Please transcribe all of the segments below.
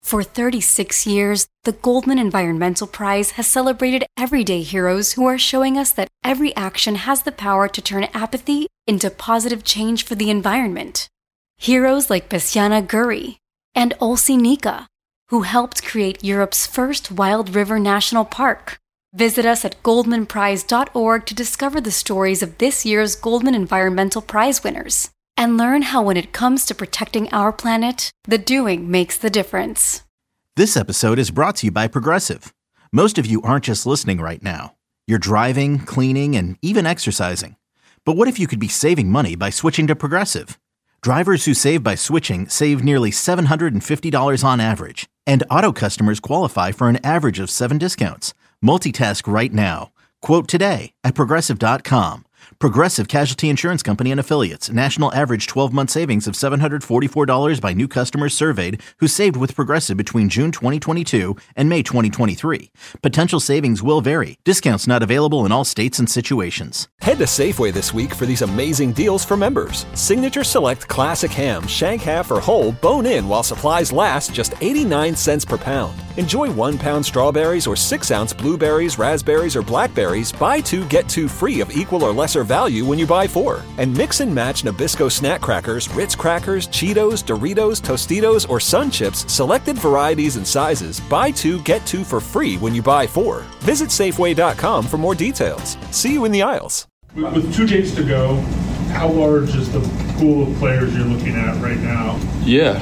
For 36 years, the Goldman Environmental Prize has celebrated everyday heroes who are showing us that every action has the power to turn apathy into positive change for the environment. Heroes like Besiana Guri and Olsi Nika, who helped create Europe's first wild river national park. Visit us at goldmanprize.org to discover the stories of this year's Goldman Environmental Prize winners and learn how when it comes to protecting our planet, the doing makes the difference. This episode is brought to you by Progressive. Most of you aren't just listening right now. You're driving, cleaning, and even exercising. But what if you could be saving money by switching to Progressive? Drivers who save by switching save nearly $750 on average, and auto customers qualify for an average of 7 discounts. Multitask right now. Quote today at Progressive.com. Progressive Casualty Insurance Company and Affiliates. National average 12-month savings of $744 by new customers surveyed who saved with Progressive between June 2022 and May 2023. Potential savings will vary. Discounts not available in all states and situations. Head to Safeway this week for these amazing deals for members. Signature Select Classic Ham, Shank Half or Whole, bone-in while supplies last, just 89 cents per pound. Enjoy 1-pound strawberries or 6-ounce blueberries, raspberries, or blackberries. Buy 2, get 2 free of equal or lesser value when you buy 4. And mix and match Nabisco snack crackers, Ritz crackers, Cheetos, Doritos, Tostitos, or Sun Chips, selected varieties and sizes. Buy 2, get 2 for free when you buy 4. Visit Safeway.com for more details. See you in the aisles. With 2 days to go, how large is the pool of players you're looking at right now? Yeah,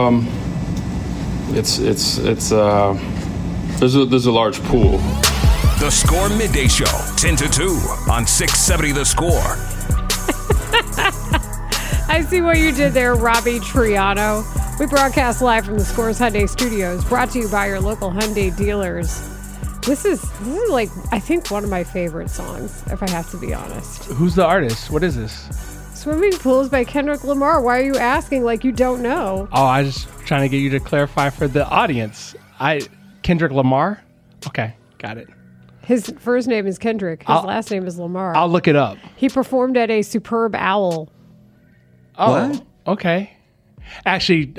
there's a large pool. The Score Midday Show, 10 to 2 on 670 The Score. I see what you did there, Robbie Triano. We broadcast live from the Scores Hyundai Studios, brought to you by your local Hyundai dealers. This is like, I think, one of my favorite songs, if I have to be honest. Who's the artist? What is this? Swimming Pools by Kendrick Lamar. Why are you asking like you don't know? Oh, I was just trying to get you to clarify for the audience. Kendrick Lamar? Okay, got it. His first name is Kendrick. His last name is Lamar. I'll look it up. He performed at a Superb Owl. Oh, what? Okay. Actually,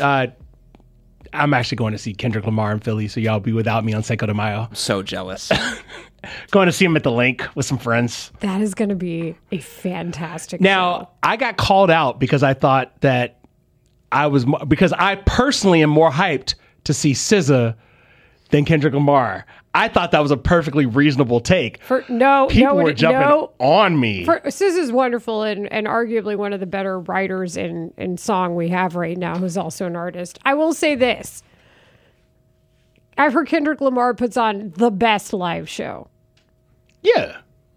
I'm actually going to see Kendrick Lamar in Philly, so y'all be without me on Cinco de Mayo. I'm so jealous. Going to see him at the Link with some friends. That is going to be a fantastic show. I got called out because I thought that because I personally am more hyped to see SZA than Kendrick Lamar. I thought that was a perfectly reasonable take. People were jumping on me. SZA's wonderful and arguably one of the better writers in song we have right now, who's also an artist. I will say this. I've heard Kendrick Lamar puts on the best live show. Yeah.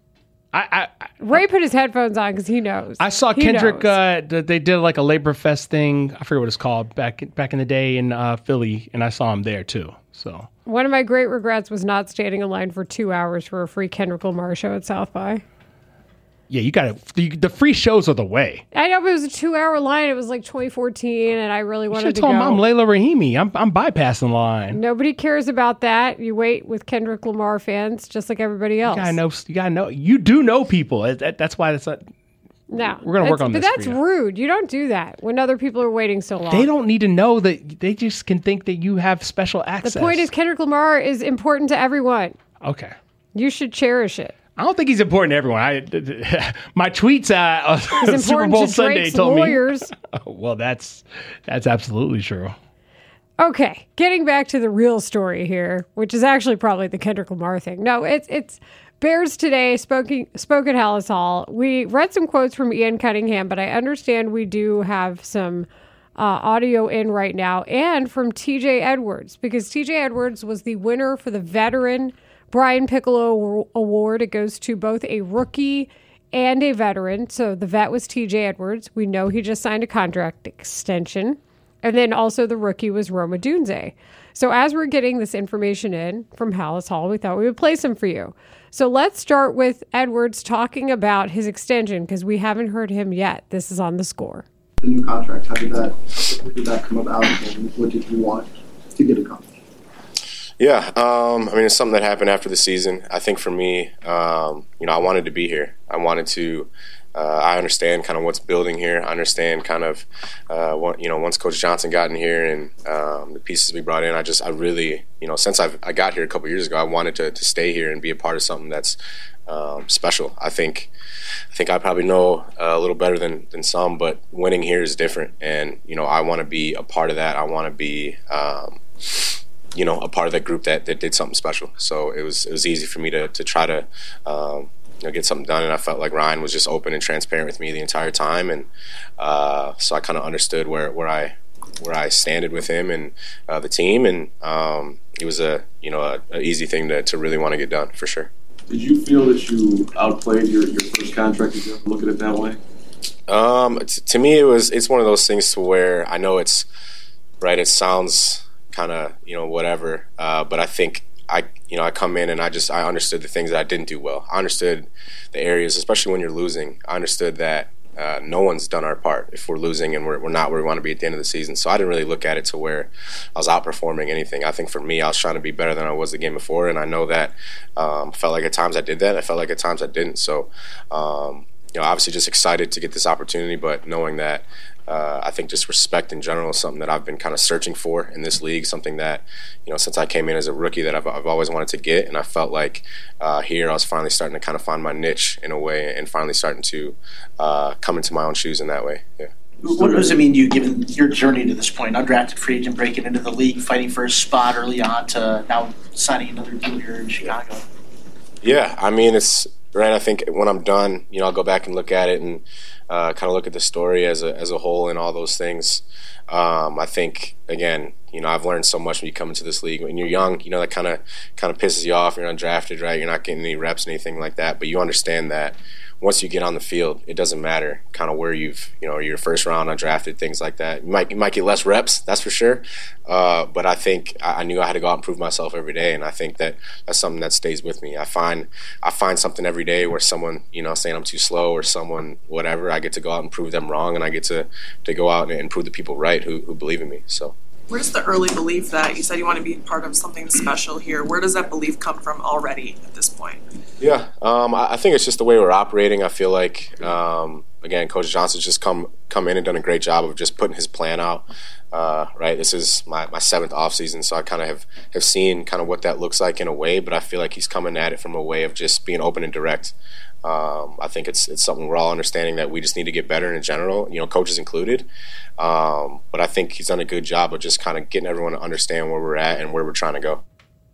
Ray put his headphones on because he knows. I saw Kendrick, they did like a Labor Fest thing. I forget what it's called, back in the day in Philly, and I saw him there too. So one of my great regrets was not standing in line for 2 hours for a free Kendrick Lamar show at South by. Yeah, you got to. The free shows are the way. I know, but it was a 2-hour line. It was like 2014, and I really wanted to go. I'm Layla Rahimi. I'm bypassing the line. Nobody cares about that. You wait with Kendrick Lamar fans, just like everybody else. You gotta know. You do know people. That's why it's not. No, we're gonna work on this. But that's rude. You don't do that when other people are waiting so long. They don't need to know that. They just can think that you have special access. The point is, Kendrick Lamar is important to everyone. Okay. You should cherish it. I don't think he's important to everyone. My tweets on Super Bowl Sunday told lawyers. Me. Well, that's absolutely true. Okay, getting back to the real story here, which is actually probably the Kendrick Lamar thing. No, it's Bears today spoke at Halas Hall. We read some quotes from Ian Cunningham, but I understand we do have some audio in right now, and from TJ Edwards, because TJ Edwards was the winner for the veteran Brian Piccolo Award. It goes to both a rookie and a veteran. So the vet was TJ Edwards. We know he just signed a contract extension. And then also the rookie was Rome Odunze. So as we're getting this information in from Halas Hall, we thought we would play some for you. So let's start with Edwards talking about his extension, because we haven't heard him yet. This is on The Score. The new contract, how did that come about, and what did you want to get accomplished? Yeah, it's something that happened after the season. I think for me, I wanted to be here. I wanted to I understand kind of what's building here. I understand kind of once Coach Johnson got in here and the pieces we brought in. I really, since I got here a couple years ago, I wanted to stay here and be a part of something that's special. I think I probably know a little better than some, but winning here is different, and I want to be a part of that. I want to be a part of that group that did something special. So it was easy for me to try to get something done, and I felt like Ryan was just open and transparent with me the entire time, and so I kind of understood where I standed with him and the team, and it was a easy thing to really want to get done for sure. Did you feel that you outplayed your first contract? Did you ever look at it that way? To me, it's one of those things to where I know it's right. It sounds kind of whatever, but I think I come in and I understood the things that I didn't do well. I understood the areas, especially when you're losing. I understood that no one's done our part if we're losing and we're not where we want to be at the end of the season. So I didn't really look at it to where I was outperforming anything. I think for me, I was trying to be better than I was the game before, and I know that I felt like at times I did that. I felt like at times I didn't. So obviously just excited to get this opportunity, but knowing that I think just respect in general is something that I've been kind of searching for in this league, something that, since I came in as a rookie that I've always wanted to get, and I felt like here I was finally starting to kind of find my niche in a way and finally starting to come into my own shoes in that way. Yeah. What does it mean to you, given your journey to this point, undrafted free agent, breaking into the league, fighting for a spot early on, to now signing another deal here in Chicago? Yeah, I mean, it's right. I think when I'm done, I'll go back and look at it and kind of look at the story as a whole and all those things. I think, again, I've learned so much when you come into this league. When you're young, that kind of pisses you off. You're undrafted, right? You're not getting any reps, anything like that. But you understand that once you get on the field, it doesn't matter kind of where your first round undrafted, things like that. You might get less reps, that's for sure. But I think I knew I had to go out and prove myself every day, and I think that's something that stays with me. I find something every day where someone, saying I'm too slow or someone whatever, I get to go out and prove them wrong, and I get to go out and prove the people right who believe in me. So. Where's the early belief that you said you want to be part of something special here? Where does that belief come from already at this point? Yeah, I think it's just the way we're operating. I feel like, again, Coach Johnson's just come in and done a great job of just putting his plan out. Right, this is my 7th offseason, so I kind of have seen kind of what that looks like in a way, but I feel like he's coming at it from a way of just being open and direct. I think it's something we're all understanding that we just need to get better in general, coaches included. But I think he's done a good job of just kind of getting everyone to understand where we're at and where we're trying to go.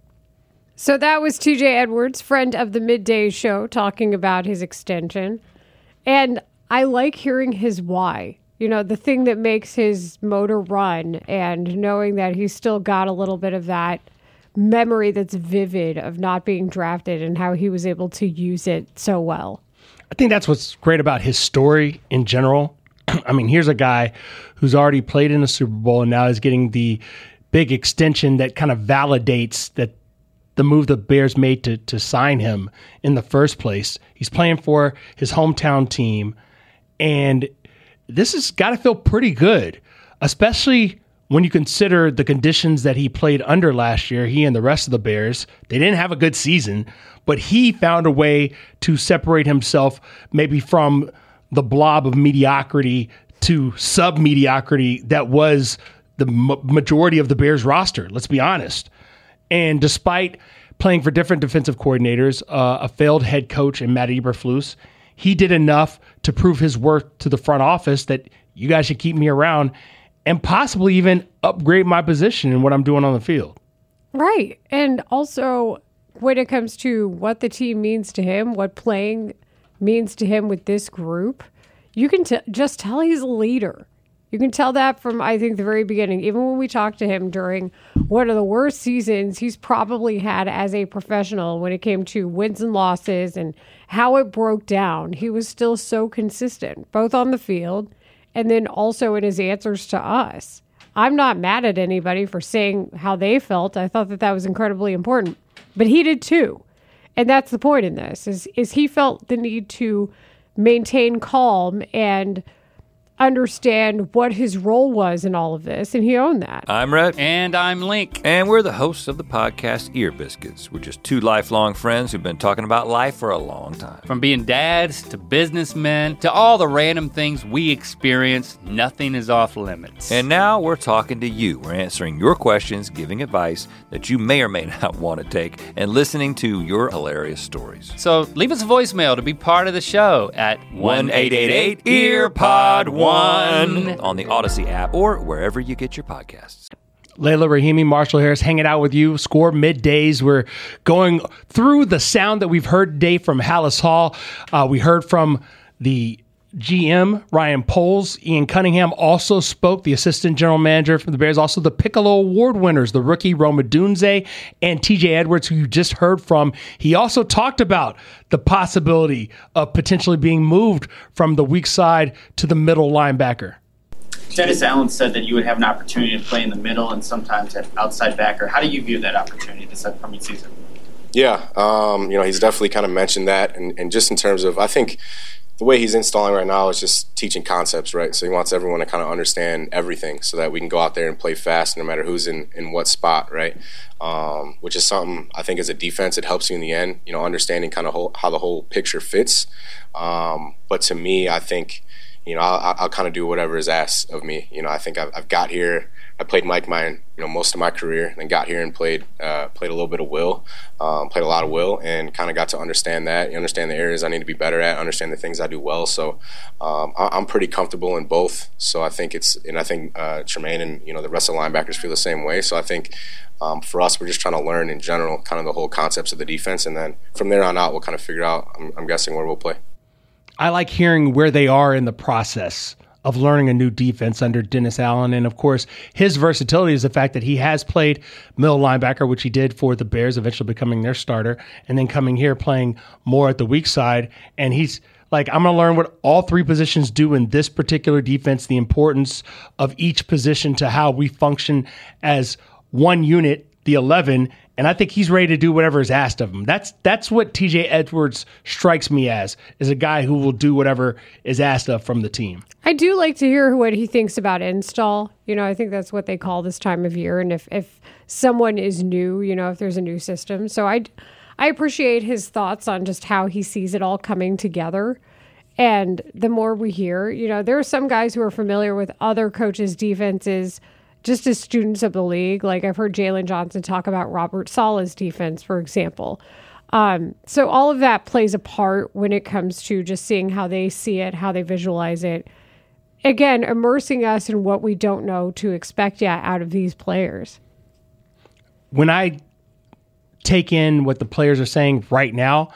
So that was TJ Edwards, friend of the Midday Show, talking about his extension. And I like hearing his why. The thing that makes his motor run, and knowing that he's still got a little bit of that memory that's vivid of not being drafted and how he was able to use it so well. I think that's what's great about his story in general. I mean, here's a guy who's already played in the Super Bowl and now is getting the big extension that kind of validates that the move the Bears made to sign him in the first place. He's playing for his hometown team, and this has got to feel pretty good, especially when you consider the conditions that he played under last year. He and the rest of the Bears, they didn't have a good season, but he found a way to separate himself maybe from the blob of mediocrity to sub-mediocrity that was the majority of the Bears roster, let's be honest. And despite playing for different defensive coordinators, a failed head coach in Matt Eberflus, he did enough to prove his worth to the front office that you guys should keep me around and possibly even upgrade my position in what I'm doing on the field. Right. And also, when it comes to what the team means to him, what playing means to him with this group, you can just tell he's a leader. You can tell that from, I think, the very beginning. Even when we talked to him during one of the worst seasons he's probably had as a professional when it came to wins and losses and how it broke down, he was still so consistent, both on the field and then also in his answers to us. I'm not mad at anybody for saying how they felt. I thought that was incredibly important. But he did too. And that's the point in this, is he felt the need to maintain calm and understand what his role was in all of this, and he owned that. I'm Rhett. And I'm Link. And we're the hosts of the podcast Ear Biscuits. We're just two lifelong friends who've been talking about life for a long time. From being dads to businessmen to all the random things we experience, nothing is off limits. And now we're talking to you. We're answering your questions, giving advice that you may or may not want to take, and listening to your hilarious stories. So leave us a voicemail to be part of the show at 1-888-EARPOD1 on the Odyssey app or wherever you get your podcasts. Layla Rahimi, Marshall Harris, hanging out with you. Score middays. We're going through the sound that we've heard today from Halas Hall. We heard from the GM, Ryan Poles. Ian Cunningham also spoke, the assistant general manager for the Bears. Also the Piccolo Award winners, the rookie Roma Dunze and TJ Edwards, who you just heard from. He also talked about the possibility of potentially being moved from the weak side to the middle linebacker. Dennis Allen said that you would have an opportunity to play in the middle and sometimes at outside backer. How do you view that opportunity this upcoming season? Yeah, he's definitely kind of mentioned that. And just in terms of, I think the way he's installing right now is just teaching concepts, right? So he wants everyone to kind of understand everything so that we can go out there and play fast no matter who's in what spot, right? Which is something I think as a defense, it helps you in the end, understanding kind of how the whole picture fits. But to me, I think, I'll kind of do whatever is asked of me. I think I've got here. I played Mike most of my career, then got here and played a little bit of will, played a lot of will, and kind of got to understand that. You understand the areas I need to be better at, understand the things I do well. So I'm pretty comfortable in both. So I think Tremaine and the rest of the linebackers feel the same way. So I think for us, we're just trying to learn in general kind of the whole concepts of the defense, and then from there on out, we'll kind of figure out. I'm guessing where we'll play. I like hearing where they are in the process of learning a new defense under Dennis Allen. And, of course, his versatility is the fact that he has played middle linebacker, which he did for the Bears, eventually becoming their starter, and then coming here playing more at the weak side. And he's like, I'm going to learn what all three positions do in this particular defense, the importance of each position to how we function as one unit, the 11, and I think he's ready to do whatever is asked of him. That's what TJ Edwards strikes me as, is a guy who will do whatever is asked of from the team. I do like to hear what he thinks about install. I think that's what they call this time of year. And if someone is new, if there's a new system. So I appreciate his thoughts on just how he sees it all coming together. And the more we hear, there are some guys who are familiar with other coaches' defenses just as students of the league. Like I've heard Jalen Johnson talk about Robert Saleh's defense, for example. So all of that plays a part when it comes to just seeing how they see it, how they visualize it. Again, immersing us in what we don't know to expect yet out of these players. When I take in what the players are saying right now,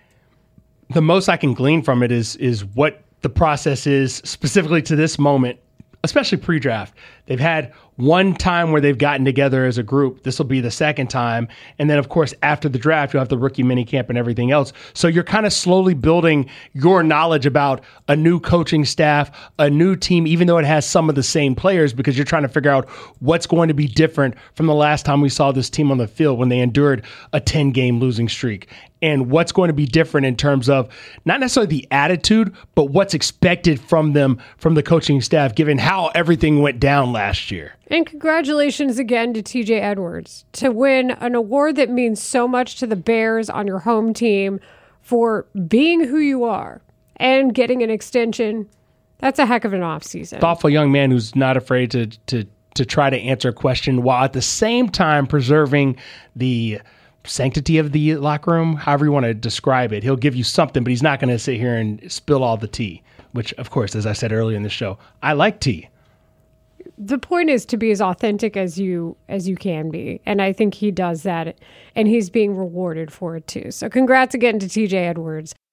the most I can glean from it is what the process is specifically to this moment, especially pre-draft. They've had one time where they've gotten together as a group. This will be the second time. And then, of course, after the draft, you'll have the rookie minicamp and everything else. So you're kind of slowly building your knowledge about a new coaching staff, a new team, even though it has some of the same players, because you're trying to figure out what's going to be different from the last time we saw this team on the field when they endured a 10-game losing streak. And what's going to be different in terms of not necessarily the attitude, but what's expected from them, from the coaching staff, given how everything went down last year. And congratulations again to TJ Edwards to win an award that means so much to the Bears on your home team for being who you are and getting an extension. That's a heck of an offseason. Thoughtful young man who's not afraid to try to answer a question while at the same time preserving the sanctity of the locker room, however you want to describe it. He'll give you something, but he's not going to sit here and spill all the tea, which, of course, as I said earlier in the show, I like tea. The point is to be as authentic as you can be. And I think he does that, and he's being rewarded for it too. So congrats again to TJ Edwards.